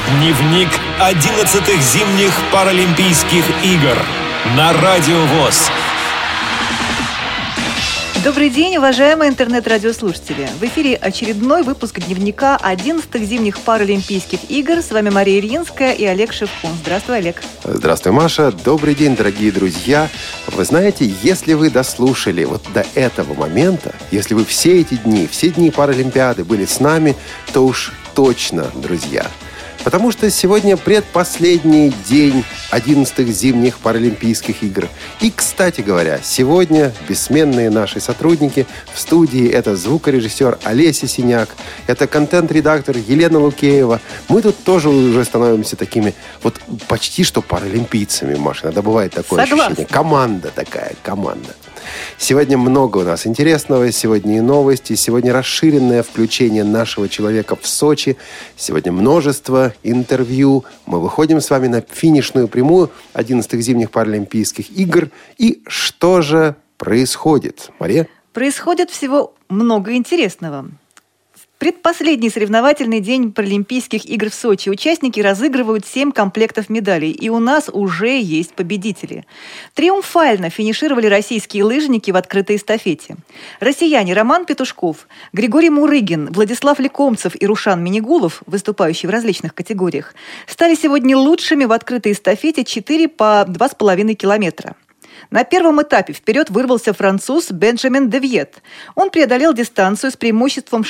Дневник 11-х зимних Паралимпийских игр на Радио ВОС. Добрый день, уважаемые интернет-радиослушатели. В эфире очередной выпуск дневника 11-х зимних Паралимпийских игр. С вами Мария Ильинская и Олег Шевкун. Здравствуй, Олег. Здравствуй, Маша. Добрый день, дорогие друзья. Вы знаете, если вы дослушали вот до этого момента, если вы все дни Паралимпиады были с нами, то уж точно, друзья. Потому что сегодня предпоследний день 11-х зимних Паралимпийских игр. И, кстати говоря, сегодня бессменные наши сотрудники в студии — это звукорежиссер Олеся Синяк, это контент-редактор Елена Лукеева. Мы тут тоже уже становимся такими вот почти что паралимпийцами, Маша. Иногда бывает такое ощущение. Команда такая, команда. Сегодня много у нас интересного. Сегодня и новости. Сегодня расширенное включение нашего человека в Сочи. Сегодня множество интервью. Мы выходим с вами на финишную прямую 11-х зимних Паралимпийских игр. И что же происходит, Мария? Происходит всего много интересного. Предпоследний соревновательный день Паралимпийских игр в Сочи. Участники разыгрывают 7 комплектов медалей. И у нас уже есть победители. Триумфально финишировали российские лыжники в открытой эстафете. Россияне Роман Петушков, Григорий Мурыгин, Владислав Лекомцев и Рушан Минигулов, выступающие в различных категориях, стали сегодня лучшими в открытой эстафете 4 по 2,5 километра. На первом этапе вперед вырвался француз Бенджамин Девьет. Он преодолел дистанцию с преимуществом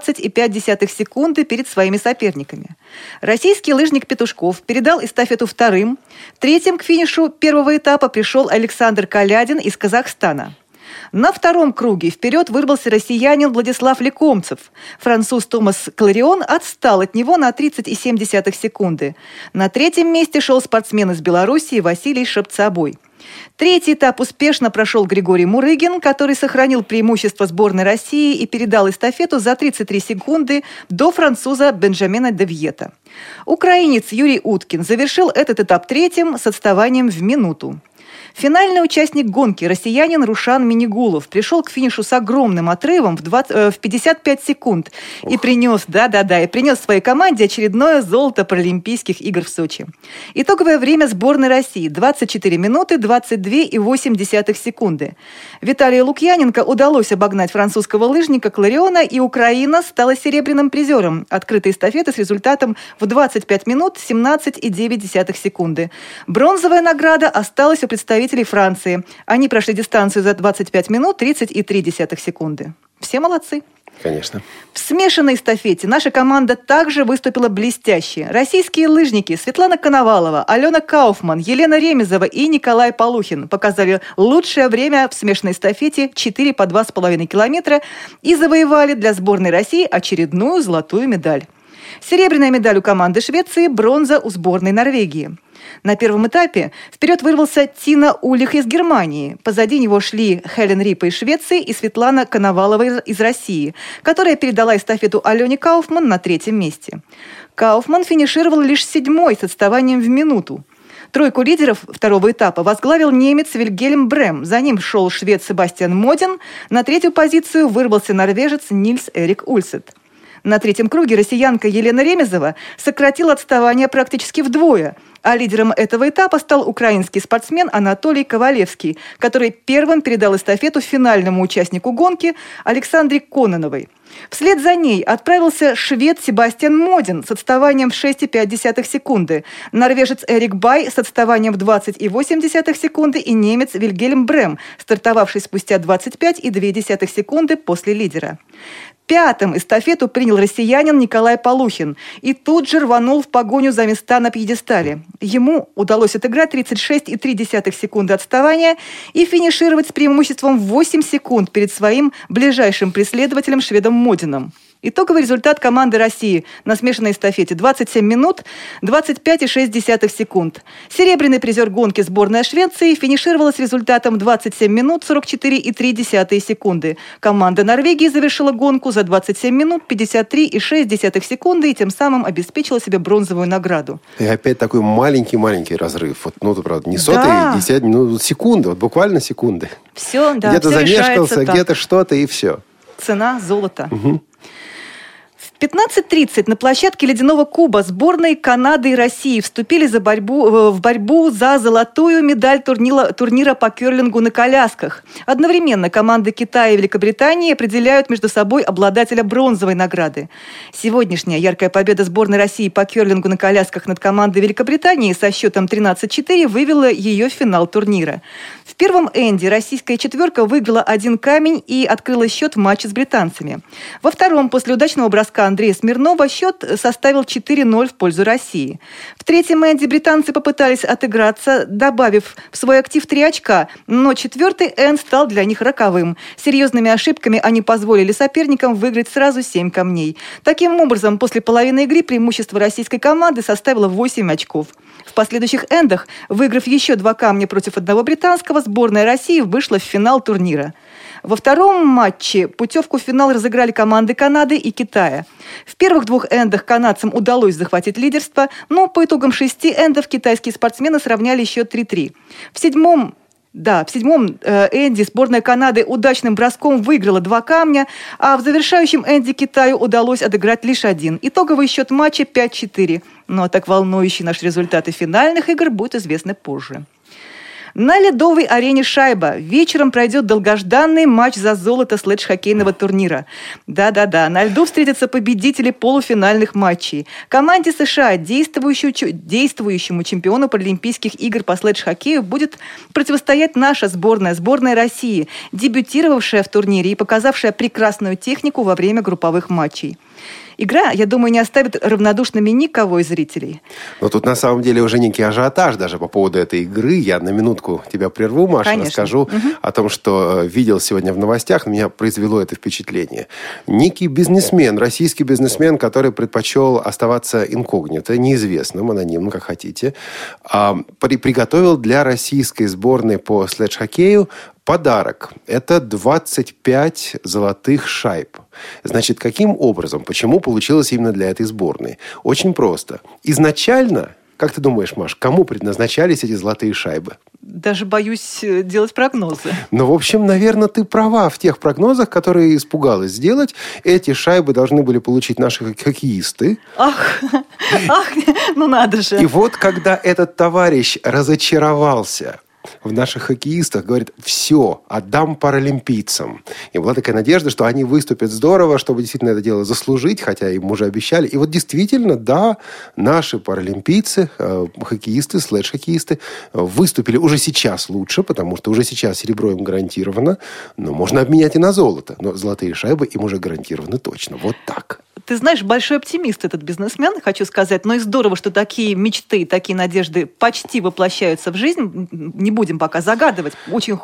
16,5 секунды перед своими соперниками. Российский лыжник Петушков передал эстафету вторым. Третьим к финишу первого этапа пришел Александр Калядин из Казахстана. На втором круге вперед вырвался россиянин Владислав Лекомцев. Француз Томас Кларион отстал от него на 30,7 секунды. На третьем месте шел спортсмен из Белоруссии Василий Шапцабой. Третий этап успешно прошел Григорий Мурыгин, который сохранил преимущество сборной России и передал эстафету за 33 секунды до француза Бенджамина Девьета. Украинец Юрий Уткин завершил этот этап третьим с отставанием в минуту. Финальный участник гонки, россиянин Рушан Минигулов, пришел к финишу с огромным отрывом в 55 секунд и принес своей команде очередное золото Паралимпийских игр в Сочи. Итоговое время сборной России – 24 минуты 22,8 секунды. Виталию Лукьяненко удалось обогнать французского лыжника Клариона, и Украина стала серебряным призером открытой эстафеты с результатом в 25 минут 17,9 секунды. Бронзовая награда осталась у представителей Франции. Они прошли дистанцию за 25 минут 30,3 секунды. Все молодцы. Конечно. В смешанной эстафете наша команда также выступила блестяще. Российские лыжники Светлана Коновалова, Алена Кауфман, Елена Ремезова и Николай Полухин показали лучшее время в смешанной эстафете 4 по 2,5 километра и завоевали для сборной России очередную золотую медаль. Серебряная медаль у команды Швеции, бронза у сборной Норвегии. На первом этапе вперед вырвался Тина Улих из Германии. Позади него шли Хелен Рипа из Швеции и Светлана Коновалова из России, которая передала эстафету Алене Кауфман на третьем месте. Кауфман финишировал лишь 7-й с отставанием в минуту. Тройку лидеров второго этапа возглавил немец Вильгельм Брем. За ним шел швед Себастьян Моден. На третью позицию вырвался норвежец Нильс Эрик Ульсет. На третьем круге россиянка Елена Ремезова сократила отставание практически вдвое, а лидером этого этапа стал украинский спортсмен Анатолий Ковалевский, который первым передал эстафету финальному участнику гонки Александре Кононовой. Вслед за ней отправился швед Себастьян Моден с отставанием в 6,5 секунды, норвежец Эрик Бай с отставанием в 20,8 секунды и немец Вильгельм Брем, стартовавший спустя 25,2 секунды после лидера. Пятым эстафету принял россиянин Николай Полухин и тут же рванул в погоню за места на пьедестале. Ему удалось отыграть 36,3 секунды отставания и финишировать с преимуществом в 8 секунд перед своим ближайшим преследователем шведом Модином. Итоговый результат команды России на смешанной эстафете – 27 минут 25,6 секунд. Серебряный призер гонки сборная Швеции финишировала с результатом 27 минут 44,3 секунды. Команда Норвегии завершила гонку за 27 минут 53,6 секунды и тем самым обеспечила себе бронзовую награду. И опять такой маленький разрыв. Вот, ну, правда, не сотые, десятые, ну, секунды, вот буквально секунды. Все, да, где-то все замешкался, где-то так. что-то и все. Цена золота. Угу. В 15:30 на площадке ледяного куба сборные Канады и России вступили в борьбу за золотую медаль турнира по керлингу на колясках. Одновременно команды Китая и Великобритании определяют между собой обладателя бронзовой награды. Сегодняшняя яркая победа сборной России по керлингу на колясках над командой Великобритании со счетом 13-4 вывела ее в финал турнира. В первом энде российская четверка выиграла 1 камень и открыла счет в матче с британцами. Во втором, после удачного броска Андрея Смирнова, счет составил 4-0 в пользу России. В третьем энде британцы попытались отыграться, добавив в свой актив 3 очка, но четвертый энд стал для них роковым. Серьезными ошибками они позволили соперникам выиграть сразу 7 камней. Таким образом, после половины игры преимущество российской команды составило 8 очков. В последующих эндах, выиграв еще 2 камня против одного британского, сборная России вышла в финал турнира. Во втором матче путевку в финал разыграли команды Канады и Китая. В первых 2 эндах канадцам удалось захватить лидерство, но по итогам 6 эндов китайские спортсмены сравняли счет 3-3. В седьмом энде сборная Канады удачным броском выиграла 2 камня, а в завершающем энде Китаю удалось отыграть лишь 1. Итоговый счет матча 5-4. Ну а так волнующие наши результаты финальных игр будут известны позже. На ледовой арене «Шайба» вечером пройдет долгожданный матч за золото слэдж-хоккейного турнира. Да-да-да, на льду встретятся победители полуфинальных матчей. Команде США, действующему чемпиону Паралимпийских игр по слэдж-хоккею, будет противостоять наша сборная России, дебютировавшая в турнире и показавшая прекрасную технику во время групповых матчей. Игра, я думаю, не оставит равнодушными никого из зрителей. Но тут на самом деле уже некий ажиотаж даже по поводу этой игры. Я на минутку тебя прерву, Маша, Конечно. Расскажу о том, что видел сегодня в новостях. На меня произвело это впечатление. Некий бизнесмен, российский бизнесмен, который предпочел оставаться инкогнито, неизвестным, анонимным, как хотите, приготовил для российской сборной по слэдж-хоккею подарок. Это 25 золотых шайб. Значит, каким образом? Почему получилось именно для этой сборной? Очень просто. Изначально, как ты думаешь, Маш, кому предназначались эти золотые шайбы? Даже боюсь делать прогнозы. Ну, в общем, наверное, ты права в тех прогнозах, которые испугалась сделать. Эти шайбы должны были получить наши хоккеисты. Ах, ну надо же. И вот, когда этот товарищ разочаровался в наших хоккеистах, говорит, все, отдам паралимпийцам. И была такая надежда, что они выступят здорово, чтобы действительно это дело заслужить, хотя им уже обещали. И вот действительно, да, наши паралимпийцы, хоккеисты, слэдж-хоккеисты выступили уже сейчас лучше, потому что уже сейчас серебро им гарантировано, но можно обменять и на золото. Но золотые шайбы им уже гарантированы точно. Вот так. Ты знаешь, большой оптимист этот бизнесмен, хочу сказать. Но и здорово, что такие мечты, такие надежды почти воплощаются в жизнь. Не будем пока загадывать.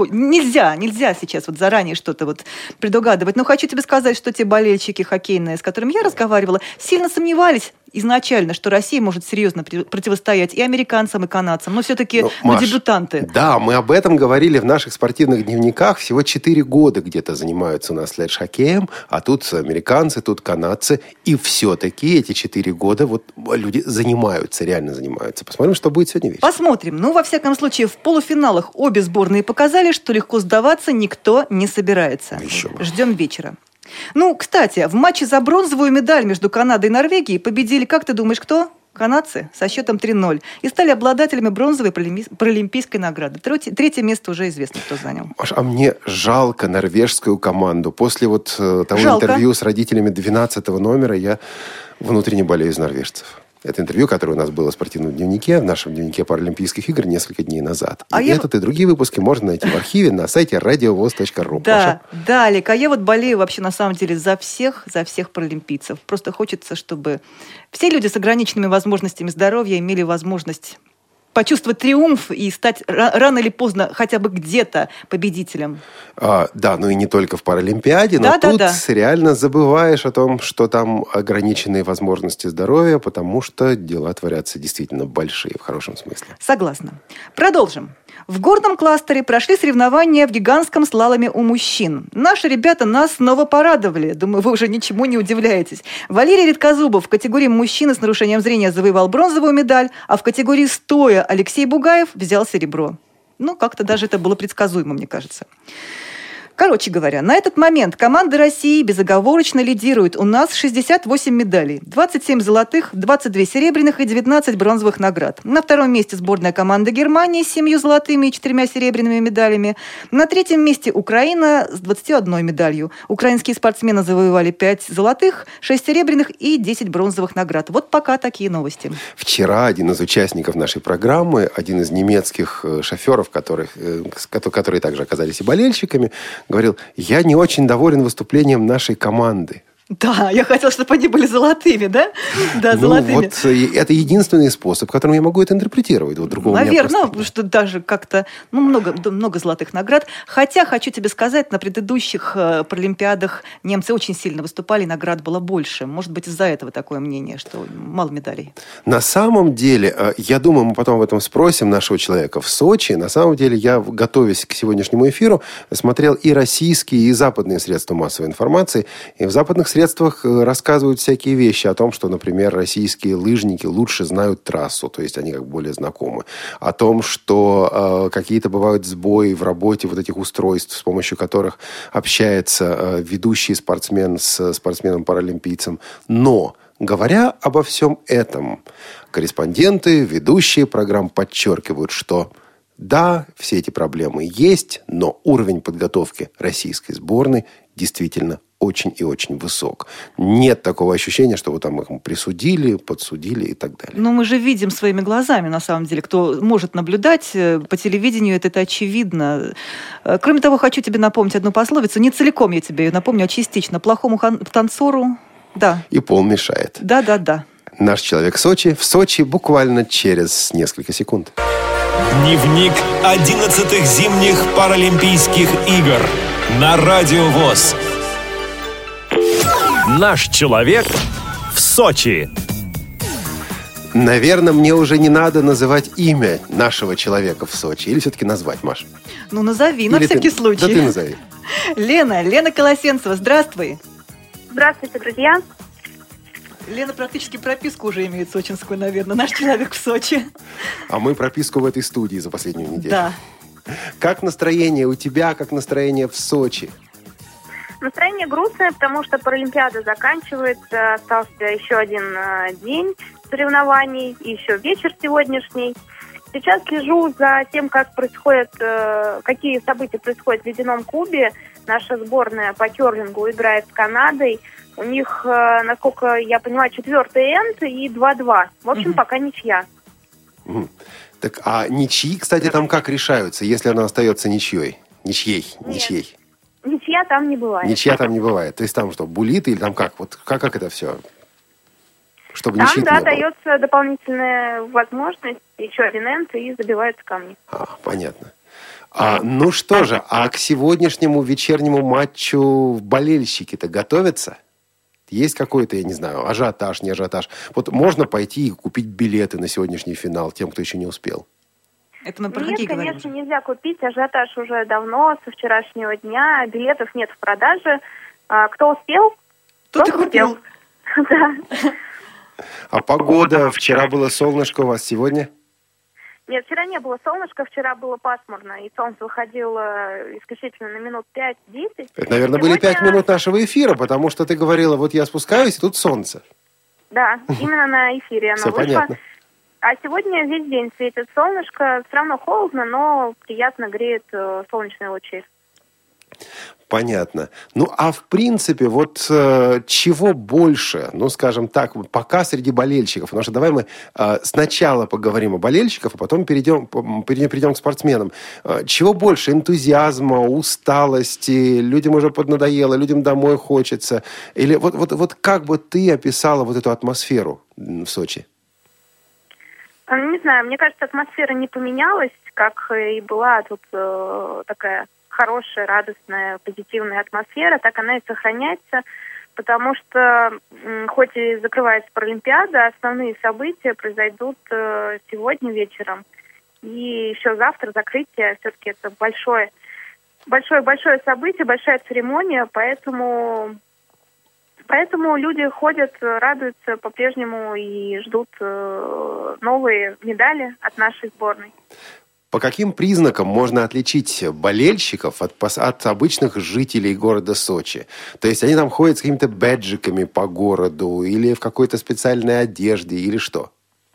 Нельзя сейчас вот заранее что-то вот предугадывать. Но хочу тебе сказать, что те болельщики хоккейные, с которыми я разговаривала, сильно сомневались изначально, что Россия может серьезно противостоять и американцам, и канадцам. Но все-таки дебютанты. Да, мы об этом говорили в наших спортивных дневниках. Всего 4 года где-то занимаются у нас слэдж-хоккеем, а тут американцы, тут канадцы. И все-таки эти 4 года вот люди реально занимаются. Посмотрим, что будет сегодня вечером. Посмотрим. Ну, во всяком случае, в полуфиналах обе сборные показали, что легко сдаваться никто не собирается. Ждем вечера. Ну, кстати, в матче за бронзовую медаль между Канадой и Норвегией победили, как ты думаешь, кто? Канадцы со счетом 3-0. И стали обладателями бронзовой паралимпийской награды. Третье место уже известно, кто занял. Маш, а мне жалко норвежскую команду. После вот того интервью с родителями 12 номера я внутренне болею из норвежцев. Это интервью, которое у нас было в спортивном дневнике, в нашем дневнике Паралимпийских игр несколько дней назад. И этот и другие выпуски можно найти в архиве на сайте radiovoz.ru. Да, Олег, а я вот болею вообще на самом деле за всех паралимпийцев. Просто хочется, чтобы все люди с ограниченными возможностями здоровья имели возможность почувствовать триумф и стать рано или поздно хотя бы где-то победителем. Да, ну и не только в Паралимпиаде, но тут реально забываешь о том, что там ограниченные возможности здоровья, потому что дела творятся действительно большие, в хорошем смысле. Согласна. Продолжим. В горном кластере прошли соревнования в гигантском слаломе у мужчин. Наши ребята нас снова порадовали. Думаю, вы уже ничему не удивляетесь. Валерий Редкозубов в категории мужчины с нарушением зрения завоевал бронзовую медаль, а в категории стоя Алексей Бугаев взял серебро. Ну, как-то даже это было предсказуемо, мне кажется. Короче говоря, на этот момент команда России безоговорочно лидирует. У нас 68 медалей. 27 золотых, 22 серебряных и 19 бронзовых наград. На втором месте сборная команда Германии с 7 золотыми и 4 серебряными медалями. На третьем месте Украина с 21 медалью. Украинские спортсмены завоевали 5 золотых, 6 серебряных и 10 бронзовых наград. Вот пока такие новости. Вчера один из участников нашей программы, один из немецких шоферов, которые также оказались и болельщиками, говорил: я не очень доволен выступлением нашей команды. Да, я хотела, чтобы они были золотыми, да? Да, золотыми. Вот это единственный способ, которым я могу это интерпретировать. Вот другого наверное, что даже как-то много золотых наград. Хотя, хочу тебе сказать, на предыдущих паралимпиадах немцы очень сильно выступали, наград было больше. Может быть, из-за этого такое мнение, что мало медалей. На самом деле, я думаю, мы потом об этом спросим нашего человека в Сочи. На самом деле, я, готовясь к сегодняшнему эфиру, смотрел и российские, и западные средства массовой информации. И в западных средствах рассказывают всякие вещи о том, что, например, российские лыжники лучше знают трассу, то есть они как бы более знакомы. О том, что какие-то бывают сбои в работе вот этих устройств, с помощью которых общается ведущий спортсмен с спортсменом-паралимпийцем. Но, говоря обо всем этом, корреспонденты, ведущие программ подчеркивают, что да, все эти проблемы есть, но уровень подготовки российской сборной действительно очень и очень высок. Нет такого ощущения, что вот там их присудили, подсудили и так далее. Но мы же видим своими глазами, на самом деле. Кто может наблюдать по телевидению, это очевидно. Кроме того, хочу тебе напомнить одну пословицу. Не целиком я тебе ее напомню, а частично. Плохому танцору, да. И пол мешает. Да. Наш человек в Сочи буквально через несколько секунд. Дневник 11-х зимних Паралимпийских игр на Радио ВОС. Наш человек в Сочи. Наверное, мне уже не надо называть имя нашего человека в Сочи. Или все-таки назвать, Маш? Ну, назови, на всякий случай. Да ты назови. Лена Колосенцева, здравствуй. Здравствуйте, друзья. Лена практически прописку уже имеет сочинскую, наверное. Наш человек в Сочи. А мы прописку в этой студии за последнюю неделю. Да. Как настроение у тебя, как настроение в Сочи? Настроение грустное, потому что Паралимпиада заканчивается. Остался еще один день соревнований, и еще вечер сегодняшний. Сейчас слежу за тем, какие события происходят в ледяном кубе. Наша сборная по керлингу играет с Канадой. У них, насколько я понимаю, 4-й энд и 2-2. В общем, пока ничья. Так, а ничьи, кстати, там как решаются, если она остается ничьей? Ничьей. Ничья там не бывает. Ничья там не бывает. То есть там что, буллиты или там как? Вот как это все? Чтобы там, ничьи да, не было. дается дополнительная возможность, еще один энд, и забиваются камни. Понятно. Ну что же, а к сегодняшнему вечернему матчу болельщики-то готовятся? Есть какой-то, я не знаю, ажиотаж, не ажиотаж? Вот можно пойти и купить билеты на сегодняшний финал тем, кто еще не успел? Это мы про Нет, хоккей конечно, говорим. нельзя купить. Ажиотаж уже давно, со вчерашнего дня. Билетов нет в продаже. Кто успел, Тот и тот купил. успел. Да. А погода? Вчера было солнышко, у вас сегодня? Нет, вчера не было солнышка, вчера было пасмурно, и солнце выходило исключительно на минут 5-10. Это, наверное, были 5 минут нашего эфира, потому что ты говорила, вот я спускаюсь, и тут солнце. Да, именно на эфире оно Все вышло. понятно. А сегодня весь день светит солнышко, все равно холодно, но приятно греет солнечные лучи. Понятно. Ну, а в принципе, вот чего больше, ну, скажем так, пока среди болельщиков, потому что давай мы сначала поговорим о болельщиках, а потом перейдем к спортсменам. Чего больше? Энтузиазма, усталости, людям уже поднадоело, людям домой хочется? Или вот как бы ты описала вот эту атмосферу в Сочи? Не знаю, мне кажется, атмосфера не поменялась, как и была тут такая хорошая, радостная, позитивная атмосфера, так она и сохраняется, потому что, хоть и закрывается Паралимпиада, основные события произойдут сегодня вечером. И еще завтра закрытие, все-таки это большое событие, большая церемония, поэтому люди ходят, радуются по-прежнему и ждут новые медали от нашей сборной. По каким признакам можно отличить болельщиков от обычных жителей города Сочи? То есть они там ходят с какими-то бэджиками по городу или в какой-то специальной одежде или что?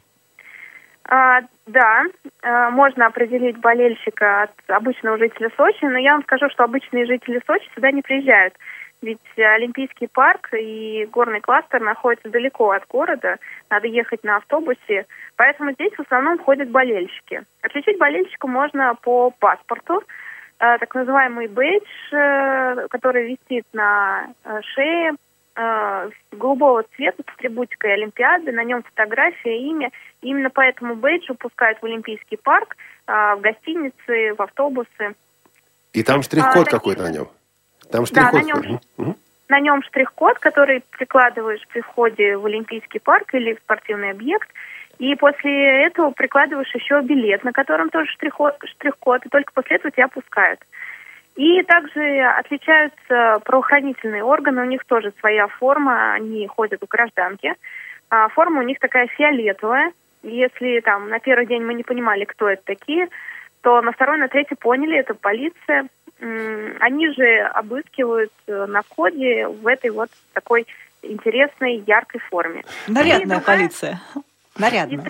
Да, можно определить болельщика от обычного жителя Сочи, но я вам скажу, что обычные жители Сочи сюда не приезжают. Ведь Олимпийский парк и горный кластер находятся далеко от города, надо ехать на автобусе, поэтому здесь в основном ходят болельщики. Отличить болельщика можно по паспорту, так называемый бейдж, который висит на шее, голубого цвета с атрибутикой Олимпиады, на нем фотография, имя. И именно по этому бейджу пускают в Олимпийский парк, в гостиницы, в автобусы. И там штрих-код какой-то на нем? Там штрих-код. Да, на нем штрих-код, который прикладываешь при входе в Олимпийский парк или в спортивный объект. И после этого прикладываешь еще билет, на котором тоже штрих-код, и только после этого тебя пускают. И также отличаются правоохранительные органы, у них тоже своя форма, они ходят в гражданке. Форма у них такая фиолетовая. Если там на первый день мы не понимали, кто это такие, то на второй, на третий поняли, это полиция. Они же обыскивают на входе в этой вот такой интересной, яркой форме. Нарядная полиция. Нарядная.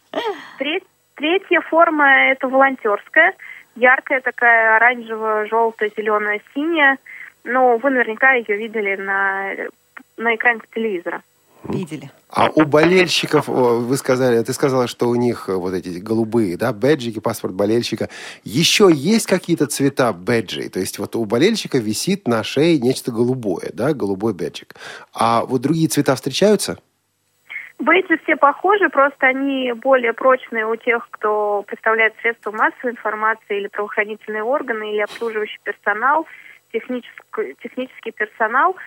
Третья форма – это волонтерская. Яркая такая, оранжево-желтая, зеленая, синяя. Но вы наверняка ее видели на экране телевизора. Видели. А у болельщиков, ты сказала, что у них вот эти голубые, да, бэджики, паспорт болельщика. Еще есть какие-то цвета бэджей? То есть вот у болельщика висит на шее нечто голубое, да, голубой бэджик. А вот другие цвета встречаются? Бейджи все похожи, просто они более прочные у тех, кто представляет средства массовой информации или правоохранительные органы, или обслуживающий персонал, технический персонал.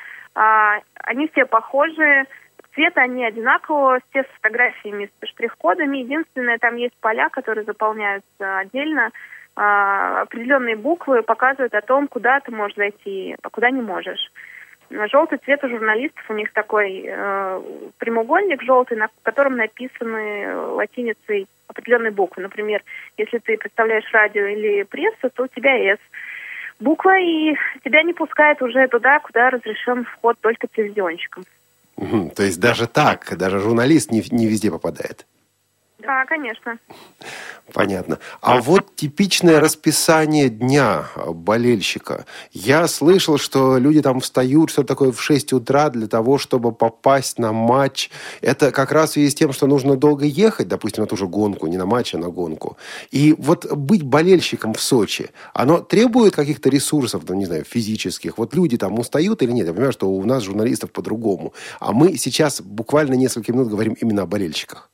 Они все похожи, цвета они одинакового, все с фотографиями, с штрих-кодами. Единственное, там есть поля, которые заполняются отдельно. Определенные буквы показывают о том, куда ты можешь зайти, а куда не можешь. Желтый цвет у журналистов, у них такой прямоугольник желтый, на котором написаны латиницей определенные буквы. Например, если ты представляешь радио или прессу, то у тебя «С» буква, и тебя не пускают уже туда, куда разрешен вход только телевизионщикам. То есть даже так, даже журналист не везде попадает? Да, конечно. Понятно. А вот типичное расписание дня болельщика. Я слышал, что люди там встают, что такое в 6 утра для того, чтобы попасть на матч. Это как раз в связи с тем, что нужно долго ехать, допустим, на ту же гонку, не на матч, а на гонку. И вот быть болельщиком в Сочи, оно требует каких-то ресурсов, ну, не знаю, физических. Вот люди там устают или нет? Я понимаю, что у нас журналистов по-другому. А мы сейчас буквально несколько минут говорим именно о болельщиках.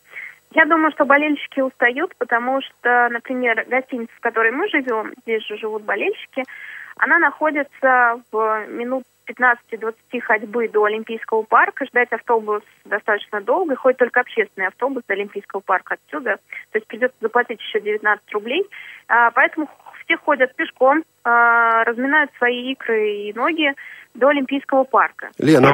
Я думаю, что болельщики устают, потому что, например, гостиница, в которой мы живем, здесь же живут болельщики, она находится в минут 15-20 ходьбы до Олимпийского парка. Ждать автобус достаточно долго, ходит только общественный автобус до Олимпийского парка отсюда. То есть придется заплатить еще 19 рублей. Поэтому все ходят пешком, разминают свои икры и ноги до Олимпийского парка. Лена,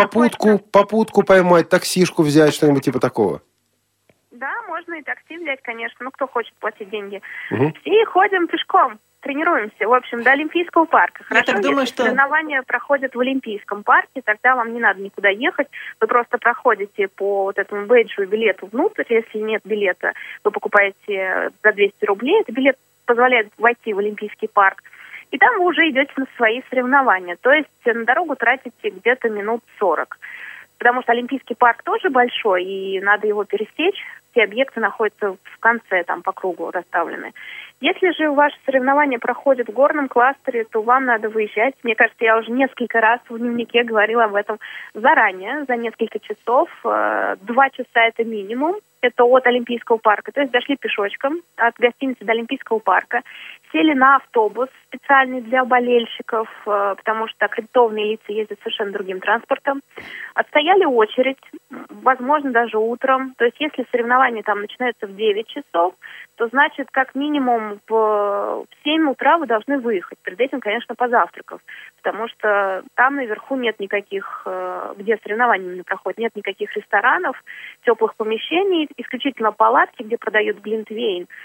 попутку поймать, таксишку взять, что-нибудь типа такого? Да, можно и такси взять, конечно. Ну, кто хочет платить деньги. Угу. Все ходим пешком, тренируемся. В общем, до Олимпийского парка. Хорошо, я так думаю, если соревнования проходят в Олимпийском парке, тогда вам не надо никуда ехать. Вы просто проходите по вот этому бейджу и билету внутрь. Если нет билета, вы покупаете за 200 рублей. Этот билет позволяет войти в Олимпийский парк. И там вы уже идете на свои соревнования. То есть на дорогу тратите где-то минут 40. Потому что Олимпийский парк тоже большой, и надо его пересечь. Все объекты находятся в конце, там по кругу расставлены. Если же ваши соревнования проходят в горном кластере, то вам надо выезжать. Мне кажется, я уже несколько раз в дневнике говорила об этом заранее, за несколько часов. 2 часа это минимум. Это от Олимпийского парка. То есть дошли пешочком от гостиницы до Олимпийского парка. Сели на автобус специальный для болельщиков, потому что аккредитованные лица ездят совершенно другим транспортом. Отстояли очередь, возможно, даже утром. То есть если соревнования там начинаются в 9 часов, то значит, как минимум в 7 утра вы должны выехать. Перед этим, конечно, позавтракав. Потому что там наверху нет никаких, где соревнования проходят, нет никаких ресторанов, теплых помещений, исключительно палатки, где продают глинтвейн.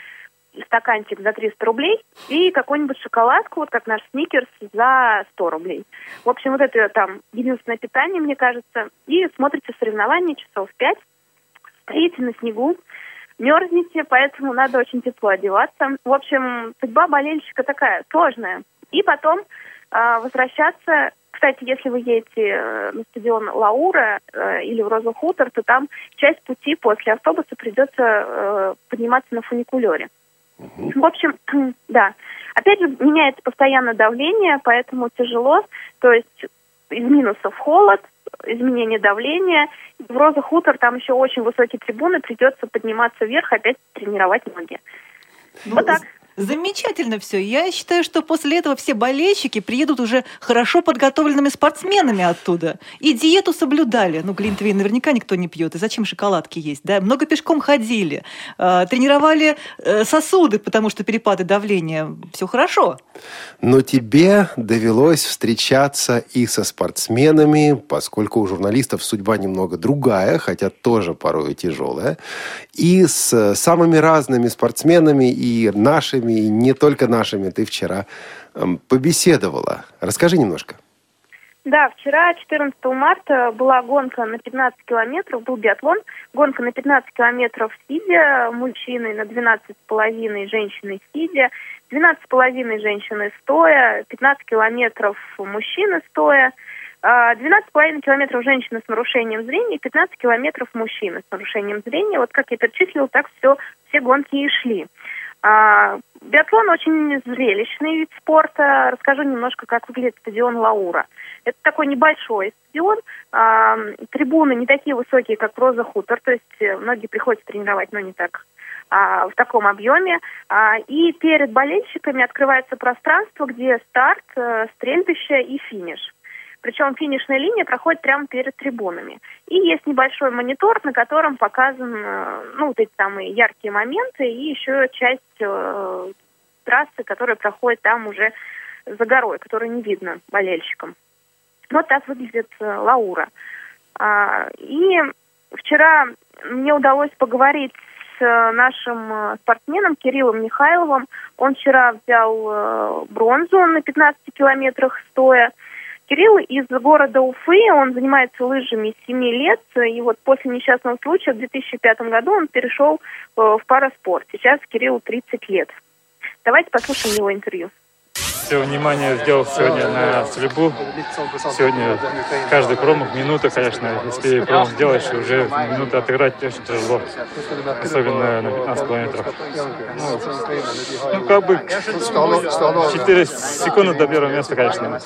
стаканчик за 300 рублей и какую-нибудь шоколадку, вот как наш Сникерс, за 100 рублей. В общем, вот это там единственное питание, мне кажется. И смотрите соревнования часов 5, стоите на снегу, мерзнете, поэтому надо очень тепло одеваться. В общем, судьба болельщика такая сложная. И потом возвращаться. Кстати, если вы едете на стадион Лаура или в Роза Хутор, то там часть пути после автобуса придется подниматься на фуникулере. В общем, да. Опять же, меняется постоянно давление, поэтому тяжело. То есть из минусов холод, изменение давления. В Роза Хутор там еще очень высокие трибуны, придется подниматься вверх, опять тренировать ноги. Вот так. Замечательно все. Я считаю, что после этого все болельщики приедут уже хорошо подготовленными спортсменами оттуда. И диету соблюдали. Ну, глинтвейн наверняка никто не пьет. И зачем шоколадки есть? Да? Много пешком ходили. Тренировали сосуды, потому что перепады давления. Все хорошо. Но тебе довелось встречаться и со спортсменами, поскольку у журналистов судьба немного другая, хотя тоже порой тяжелая, и с самыми разными спортсменами, и нашими, и не только нашими, ты вчера побеседовала. Расскажи немножко. Да, вчера, 14 марта, была гонка на 15 километров, был биатлон. Гонка на 15 километров сидя, мужчины на 12,5, женщины сидя, 12,5 женщины стоя, 15 километров мужчины стоя, 12,5 километров женщины с нарушением зрения, 15 километров мужчины с нарушением зрения. Вот как я перечислила, так все гонки и шли. Биатлон очень зрелищный вид спорта. Расскажу немножко, как выглядит стадион Лаура. Это такой небольшой стадион. Трибуны не такие высокие, как в Роза Хутор. То есть многие приходят тренировать, но не так в таком объеме. И перед болельщиками открывается пространство, где старт, стрельбище и финиш. Причем финишная линия проходит прямо перед трибунами. И есть небольшой монитор, на котором показан, вот эти самые яркие моменты и еще часть трассы, которая проходит там уже за горой, которую не видно болельщикам. Вот так выглядит Лаура. И вчера мне удалось поговорить с нашим спортсменом Кириллом Михайловым. Он вчера взял бронзу на 15 километрах стоя. Кирилл из города Уфы, он занимается лыжами с 7 лет, и вот после несчастного случая в 2005 году он перешел в параспорт. Сейчас Кириллу 30 лет. Давайте послушаем его интервью. Все внимание сделал сегодня на стрельбу. Сегодня каждый промах минута, конечно. Если промах делаешь, уже минуту отыграть очень тяжело. Особенно на 15 километров. 4 секунды до первого места, конечно.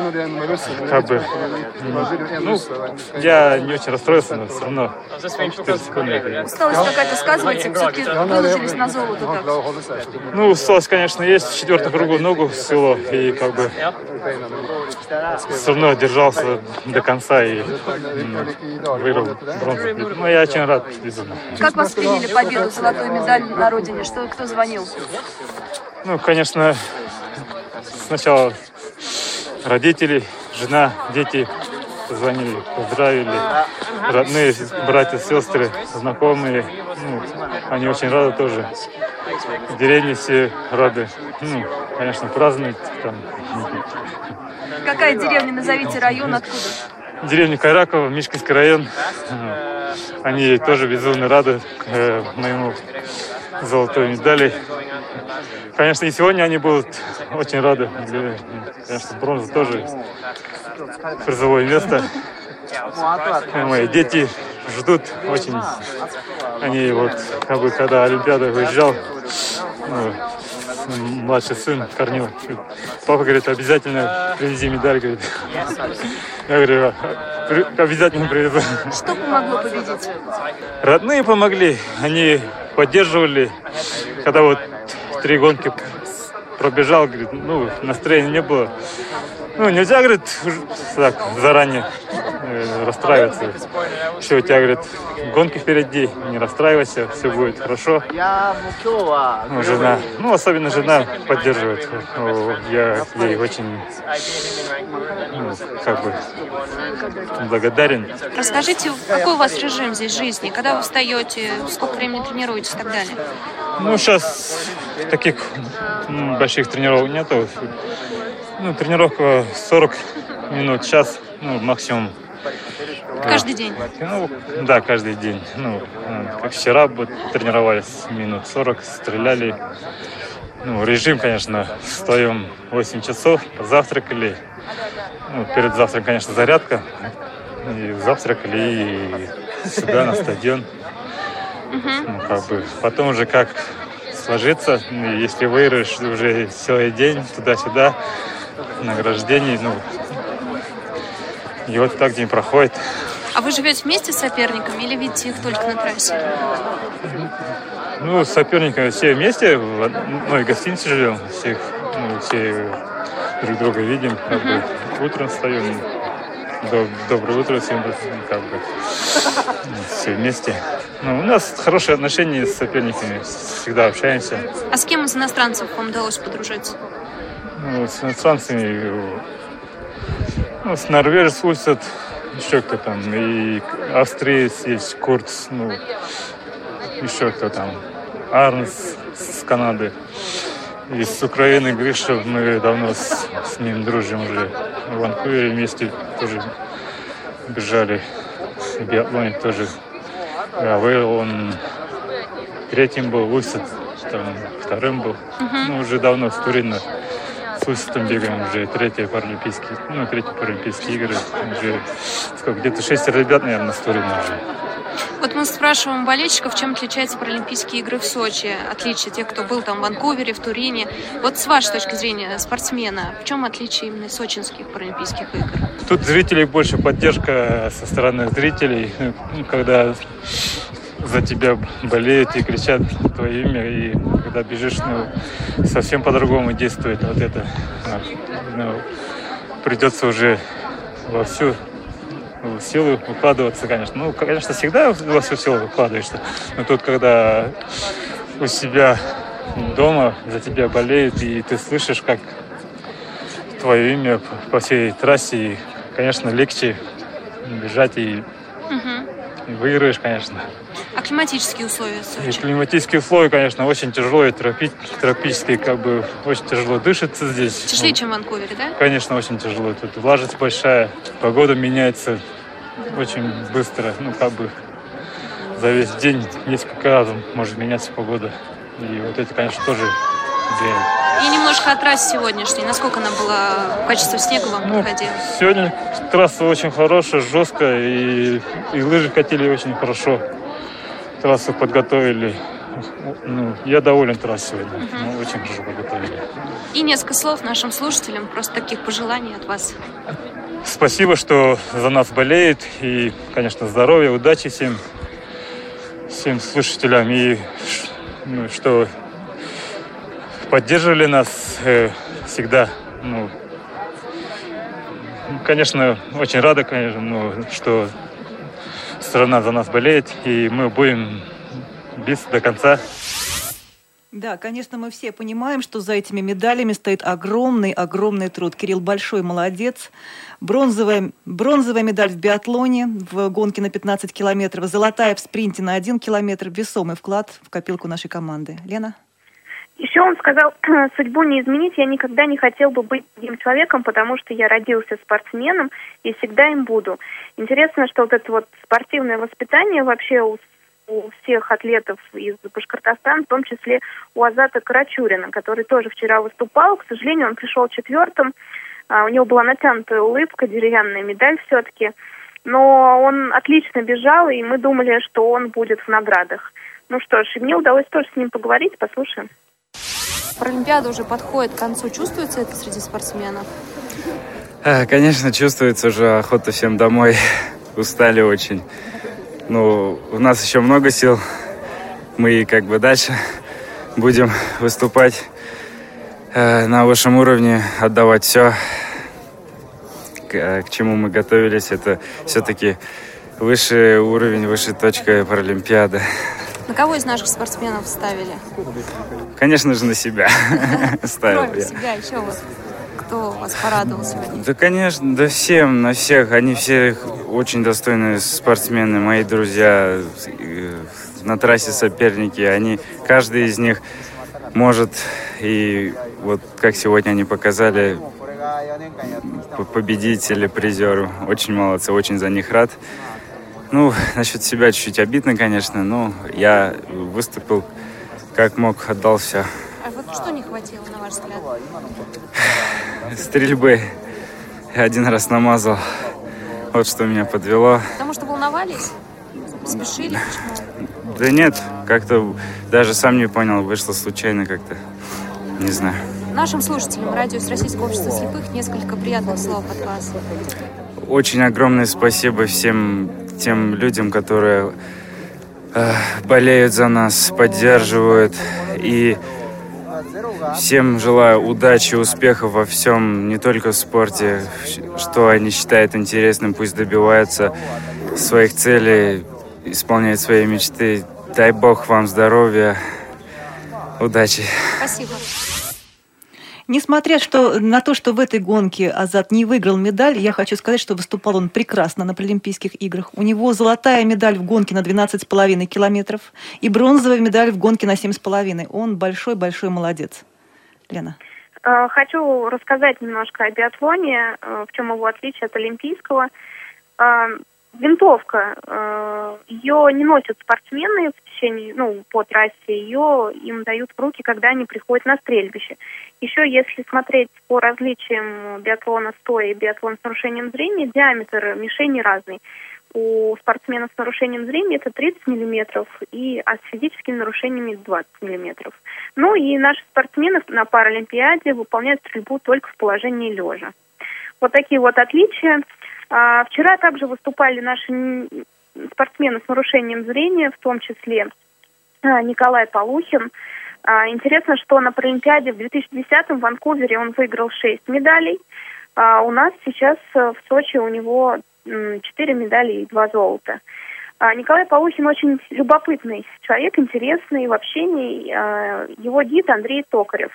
Я не очень расстроился, но все равно 4 секунды. Усталость какая-то сказывается, все-таки выложились на золото так. Усталость, конечно, есть. В 4-м кругу ногу свело. И все равно держался до конца и выиграл бронзу. Я очень рад. Как восприняли победу, золотую медаль на родине? Кто звонил? Конечно, сначала родители, жена, дети звонили, поздравили, родные, братья, сестры, знакомые. Они очень рады тоже. В деревне все рады. Конечно, празднуют там. Какая деревня? Назовите район, откуда? Деревня Кайраково, Мишкинский район. Они тоже безумно рады моему золотой медали. Конечно, и сегодня они будут очень рады. Конечно, бронза тоже призовое место. Мои дети ждут очень. Они когда Олимпиада выезжал, младший сын Корнил, папа говорит, обязательно привези медаль, говорит. Я говорю, обязательно привезу. Что помогло победить? Родные помогли, они поддерживали. Когда 3 гонки пробежал, говорит, настроения не было. Нельзя, говорит, так, заранее расстраиваться. Все, у тебя, говорят, гонки впереди, не расстраивайся, все будет хорошо. Ну, жена, особенно жена поддерживает. Я ей очень, благодарен. Расскажите, какой у вас режим здесь жизни? Когда вы встаете, сколько времени тренируетесь и так далее? Сейчас таких больших тренировок нету. Тренировка 40 минут, час, максимум. Каждый день? Да, каждый день. Как вчера тренировались минут 40, стреляли. Режим, конечно, встаем 8 часов, завтракали. Перед завтраком, конечно, зарядка. И завтракали и сюда, на стадион. Потом уже как сложиться, если выиграешь, уже целый день туда-сюда, награждение, и вот так день проходит. А вы живете вместе с соперниками или видите их только на трассе? С соперниками все вместе, в одной гостинице живем, все друг друга видим, утром встаем, доброе утро всем, все вместе. У нас хорошие отношения с соперниками, всегда общаемся. А с кем из иностранцев вам удалось подружиться? С иностранцами, с норвежец Ульсет, еще кто там, и австриец есть, Курц, еще кто там, Арнс с Канады. И с Украины Гриша, мы давно с ним дружим уже. В Ванкувере вместе тоже бежали. В биатлоне тоже. Он третьим был, Ульсет вторым был. Уже давно с Турина с Ульсетом бегаем, уже третьи паралимпийские игры. Уже где-то 6 ребят, наверное, с Турина уже. Вот мы спрашиваем болельщиков, чем отличаются Паралимпийские игры в Сочи, отличие тех, кто был там в Ванкувере, в Турине. Вот с вашей точки зрения, спортсмена, в чем отличие именно сочинских Паралимпийских игр? Тут зрителей больше, поддержка со стороны зрителей, когда за тебя болеют и кричат твое имя, и когда бежишь, совсем по-другому действует вот это. Придется уже во всю силу выкладываться, конечно. Конечно, всегда во всю силу выкладываешься. Но тут, когда у себя дома за тебя болеют, и ты слышишь, как твое имя по всей трассе, и, конечно, легче бежать и выиграешь, конечно. А климатические условия в Сочи? Климатические условия, конечно, очень тяжело, и тропические, очень тяжело дышится здесь. Тяжелее, чем в Ванкувере, да? Конечно, очень тяжело. Тут влажность большая, погода меняется очень быстро. За весь день несколько раз может меняться погода. И вот это, конечно, тоже влияет. И немножко о трассе сегодняшней. Насколько она была в качестве снега вам подходила? Сегодня трасса очень хорошая, жесткая, и лыжи катили очень хорошо. Трассу подготовили. Я доволен трассой сегодня. Очень хорошо подготовили. И несколько слов нашим слушателям, просто таких пожеланий от вас. Спасибо, что за нас болеют. И, конечно, здоровья, удачи всем слушателям. И что поддерживали нас всегда. Конечно, очень рада, конечно, что страна за нас болеет, и мы будем биться до конца. Да, конечно, мы все понимаем, что за этими медалями стоит огромный труд. Кирилл большой молодец. Бронзовая медаль в биатлоне в гонке на 15 километров, золотая в спринте на 1 километр. Весомый вклад в копилку нашей команды. Лена? Еще он сказал, судьбу не изменить, я никогда не хотел бы быть таким человеком, потому что я родился спортсменом и всегда им буду. Интересно, что вот это спортивное воспитание вообще у всех атлетов из Башкортостана, в том числе у Азата Карачурина, который тоже вчера выступал. К сожалению, он пришел 4-м, у него была натянутая улыбка, деревянная медаль все-таки. Но он отлично бежал, и мы думали, что он будет в наградах. Ну что ж, и мне удалось тоже с ним поговорить, послушаем. Паралимпиада уже подходит к концу. Чувствуется это среди спортсменов? Конечно, чувствуется уже. Охота всем домой. Устали очень. У нас еще много сил. Мы дальше будем выступать на высшем уровне, отдавать все. к чему мы готовились, это все-таки высший уровень, высшая точка Паралимпиады. На кого из наших спортсменов ставили? Конечно же, на себя ставил. Кроме себя еще вот кто вас порадовал сегодня? Да, конечно, да всем, на всех. Они все очень достойные спортсмены, мои друзья, на трассе соперники. Каждый из них может, и вот как сегодня они показали, победить или призеру. Очень молодцы, очень за них рад. Ну, насчет себя чуть-чуть обидно, конечно, но я выступил как мог, отдал все. А вот что не хватило, на ваш взгляд? Стрельбы. Я один раз намазал. Вот что меня подвело. Потому что волновались? Спешили? Почему? Да нет, как-то даже сам не понял, вышло случайно как-то. Не знаю. Нашим слушателям радио Российского общества слепых несколько приятных слов от вас. Очень огромное спасибо всем тем людям, которые болеют за нас, поддерживают. И всем желаю удачи, успехов во всем, не только в спорте. Что они считают интересным, пусть добиваются своих целей, исполняют свои мечты. Дай Бог вам здоровья, удачи. Спасибо. Несмотря на то, что в этой гонке Азат не выиграл медаль, я хочу сказать, что выступал он прекрасно на Паралимпийских играх. У него золотая медаль в гонке на 12,5 километров и бронзовая медаль в гонке на 7,5. Он большой-большой молодец. Лена. Хочу рассказать немножко о биатлоне, в чем его отличие от олимпийского. Винтовка, ее не носят спортсмены в течение, по трассе, ее им дают в руки, когда они приходят на стрельбище. Еще если смотреть по различиям биатлона стоя и биатлон с нарушением зрения, диаметр мишени разный. У спортсменов с нарушением зрения это 30 мм, а с физическими нарушениями 20 мм. Ну и наши спортсмены на Паралимпиаде выполняют стрельбу только в положении лежа. Вот такие вот отличия. Вчера также выступали наши спортсмены с нарушением зрения, в том числе Николай Полухин. Интересно, что на Паралимпиаде в 2010-м в Ванкувере он выиграл 6 медалей. У нас сейчас в Сочи у него 4 медали и 2 золота. Николай Полухин очень любопытный человек, интересный в общении. Его гид Андрей Токарев.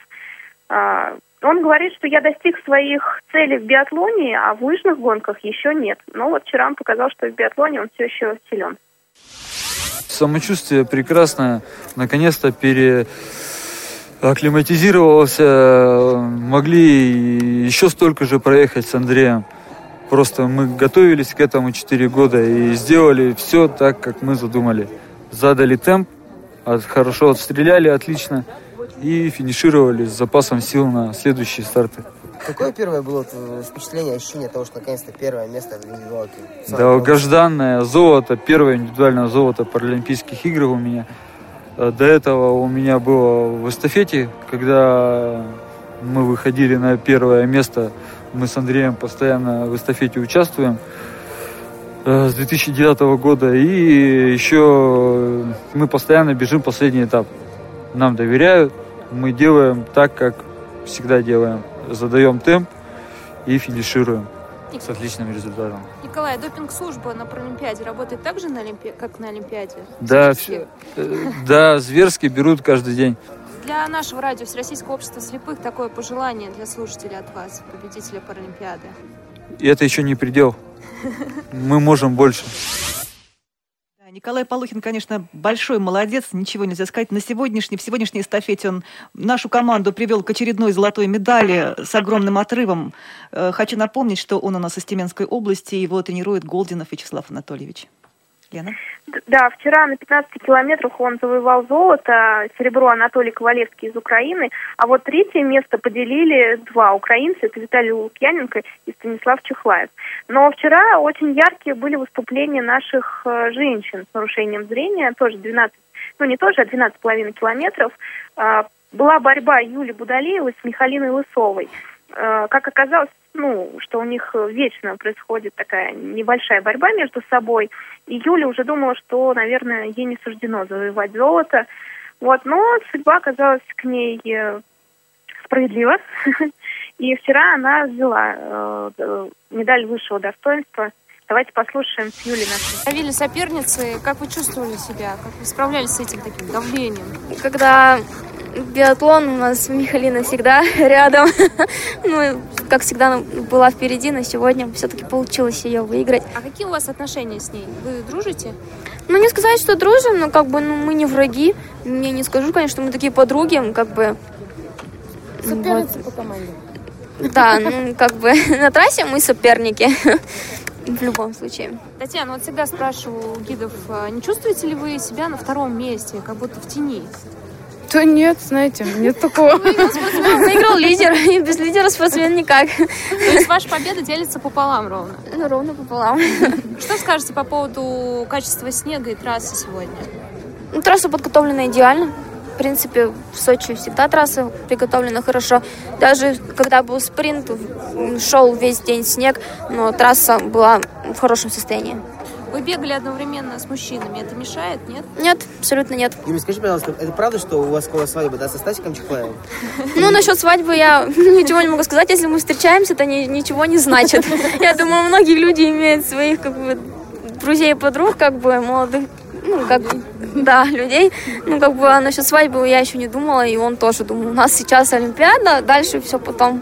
Он говорит, что я достиг своих целей в биатлоне, а в лыжных гонках еще нет. Но вот вчера он показал, что в биатлоне он все еще силен. Самочувствие прекрасное. Наконец-то переакклиматизировался. Могли еще столько же проехать с Андреем. Просто мы готовились к этому 4 года и сделали все так, как мы задумали. Задали темп, хорошо отстреляли, отлично. И финишировали с запасом сил на следующие старты. Какое первое было впечатление, ощущение того, что наконец-то первое место в индивидуалке? Долгожданное золото, первое индивидуальное золото Паралимпийских игр у меня. До этого у меня было в эстафете, когда мы выходили на первое место. Мы с Андреем постоянно в эстафете участвуем с 2009 года. И еще мы постоянно бежим последний этап. Нам доверяют, мы делаем так, как всегда делаем. Задаем темп и финишируем с отличным результатом. Николай, допинг-служба на Паралимпиаде работает так же, как на Олимпиаде? Да, зверски берут каждый день. Для нашего радио Всероссийского общества слепых такое пожелание для слушателей от вас, победителя Паралимпиады. И это еще не предел. Мы можем больше. Николай Полухин, конечно, большой молодец, ничего нельзя сказать. В сегодняшней эстафете он нашу команду привел к очередной золотой медали с огромным отрывом. Хочу напомнить, что он у нас из Тюменской области, его тренирует Голдинов Вячеслав Анатольевич. Лена? Да, вчера на 15 километрах он завоевал золото, серебро Анатолий Ковалевский из Украины, а вот третье место поделили 2 украинца, это Виталий Лукьяненко и Станислав Чехлаев. Но вчера очень яркие были выступления наших женщин с нарушением зрения, тоже 12,5 километров. Была борьба Юли Будалеевой с Михалиной Лысовой. Как оказалось, что у них вечно происходит такая небольшая борьба между собой. И Юля уже думала, что, наверное, ей не суждено завоевать золото. Но судьба оказалась к ней справедлива. И вчера она взяла медаль высшего достоинства. Давайте послушаем с Юлей нашей. Ловили соперницы, как вы чувствовали себя? Как вы справлялись с этим таким давлением? Когда биатлон, у нас Михалина всегда рядом. Ну, как всегда, была впереди, но сегодня все-таки получилось ее выиграть. А какие у вас отношения с ней? Вы дружите? Ну, не сказать, что дружим, но как бы мы не враги. Я не скажу, конечно, что мы такие подруги, как бы... Соперницы по команде. Да, ну, как бы на трассе мы соперники. В любом случае. Татьяна, вот всегда спрашиваю у гидов, не чувствуете ли вы себя на втором месте, как будто в тени? Да нет, знаете, нет такого. Выиграл лидер, и без лидера спортсмен никак. То есть ваша победа делится пополам ровно? Ну, ровно пополам. Что скажете по поводу качества снега и трассы сегодня? Ну, трасса подготовлена идеально. В принципе, в Сочи всегда трасса приготовлена хорошо. Даже когда был спринт, шел весь день снег, но трасса была в хорошем состоянии. Вы бегали одновременно с мужчинами, это мешает, нет? Нет, абсолютно нет. Юля, скажи, пожалуйста, это правда, что у вас скоро свадьба, да, со Стасиком Чехлаевым? Ну, насчет свадьбы я ничего не могу сказать. Если мы встречаемся, это ничего не значит. Я думаю, многие люди имеют своих, как бы, друзей и подруг, как бы, молодых, ну, как бы, да, людей. Ну, как бы, насчет свадьбы я еще не думала, и он тоже думал. У нас сейчас Олимпиада, дальше все потом.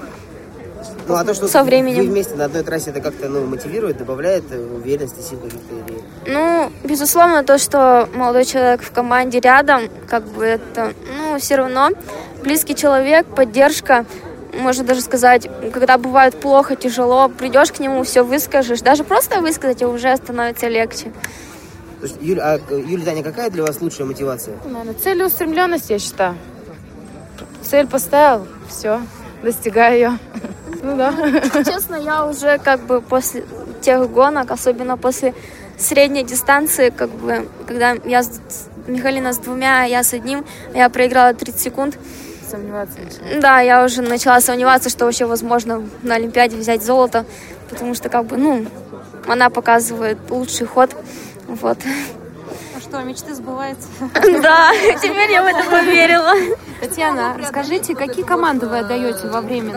Ну, а то, что со временем. Вы вместе на одной трассе, это как-то, ну, мотивирует, добавляет уверенности, сил каких-то идей? Ну, безусловно, то, что молодой человек в команде рядом, как бы это, ну, все равно близкий человек, поддержка. Можно даже сказать, когда бывает плохо, тяжело, придешь к нему, все выскажешь. Даже просто высказать, и уже становится легче. То есть, Юля, Таня, какая для вас лучшая мотивация? Наверное, целеустремленность, я считаю. Цель поставил, все, достигаю ее. Ну да. Честно, я уже как бы после тех гонок, особенно после средней дистанции, как бы, когда Михалина с двумя, я с одним, я проиграла 30 секунд. Сомневаться начала. Да, я уже начала сомневаться, что вообще возможно на Олимпиаде взять золото, потому что как бы, ну, она показывает лучший ход, вот. А что, мечты сбываются? Да, теперь я в это поверила. Татьяна, расскажите, какие команды вы отдаете во время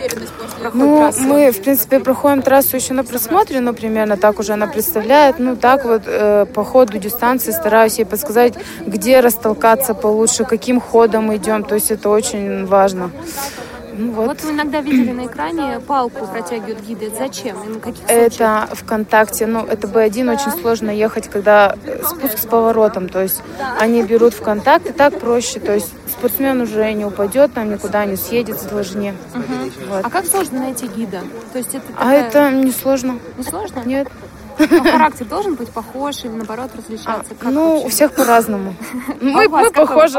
Ну, мы, в принципе, проходим трассу еще на просмотре, но примерно так уже она представляет. Ну, так вот, по ходу дистанции стараюсь ей подсказать, где растолкаться получше, каким ходом идем. То есть это очень важно. Ну, вот вы иногда видели на экране, палку протягивают гиды. Это зачем? И на каких это ВКонтакте. Ну, это B1 очень сложно ехать, когда спуск с поворотом. То есть они берут ВКонтакт, и так проще. То есть спортсмен уже не упадет, там никуда не съедет с лыжни. Вот. А как сложно найти гида? То есть это это не сложно. Не сложно? Нет. Но характер должен быть похож или наоборот различаться? Ну, у всех по-разному. Мы похожи.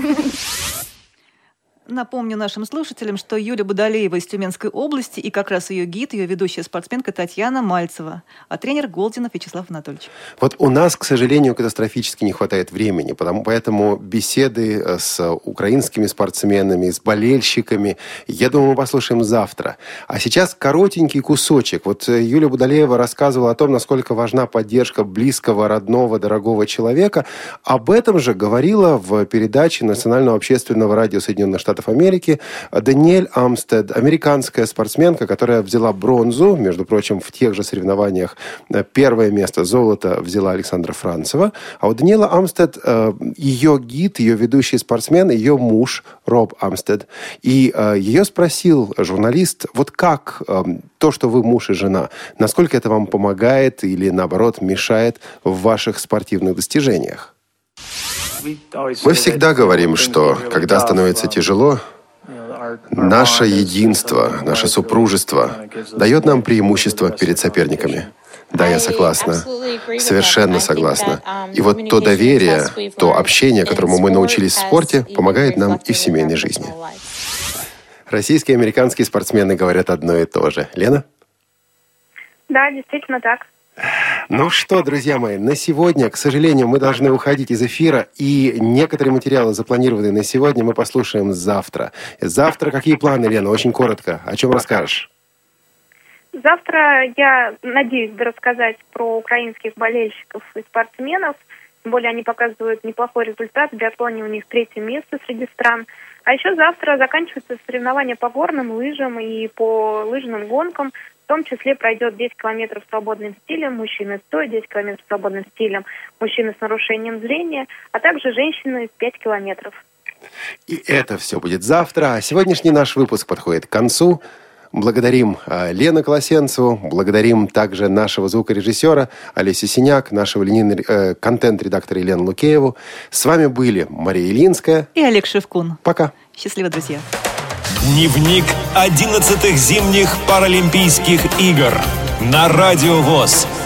Напомню нашим слушателям, что Юлия Будалеева из Тюменской области и как раз ее гид, ее ведущая спортсменка Татьяна Мальцева, а тренер Голдинов Вячеслав Анатольевич. Вот у нас, к сожалению, катастрофически не хватает времени, поэтому беседы с украинскими спортсменами, с болельщиками, я думаю, мы послушаем завтра. А сейчас коротенький кусочек. Вот Юлия Будалеева рассказывала о том, насколько важна поддержка близкого, родного, дорогого человека. Об этом же говорила в передаче Национального общественного радио Соединенных Штатов Америки Даниэль Амстед, американская спортсменка, которая взяла бронзу, между прочим, в тех же соревнованиях первое место, золото взяла Александра Францева. А у Даниэла Амстед ее гид, ее ведущий спортсмен, ее муж Роб Амстед. И ее спросил журналист, вот как то, что вы муж и жена, насколько это вам помогает или, наоборот, мешает в ваших спортивных достижениях? Мы всегда говорим, что когда становится тяжело, наше единство, наше супружество дает нам преимущество перед соперниками. Да, я согласна. Совершенно согласна. И вот то доверие, то общение, которому мы научились в спорте, помогает нам и в семейной жизни. Российские и американские спортсмены говорят одно и то же. Лена? Да, действительно так. Ну что, друзья мои, на сегодня, к сожалению, мы должны уходить из эфира, и некоторые материалы, запланированные на сегодня, мы послушаем завтра. Завтра какие планы, Лена? Очень коротко. О чем расскажешь? Завтра я надеюсь рассказать про украинских болельщиков и спортсменов. Тем более они показывают неплохой результат. В биатлоне у них 3-е место среди стран. А еще завтра заканчиваются соревнования по горным лыжам и по лыжным гонкам. В том числе пройдет 10 километров свободным стилем, мужчины стоя, 10 километров свободным стилем, мужчины с нарушением зрения, а также женщины 5 километров. И это все будет завтра. А сегодняшний наш выпуск подходит к концу. Благодарим Лену Колосенцеву, благодарим также нашего звукорежиссера Олесю Синяк, нашего контент-редактора Елену Лукееву. С вами были Мария Ильинская и Олег Шевкун. Пока. Счастливо, друзья. Дневник 11-х зимних Паралимпийских игр на Радио ВОС.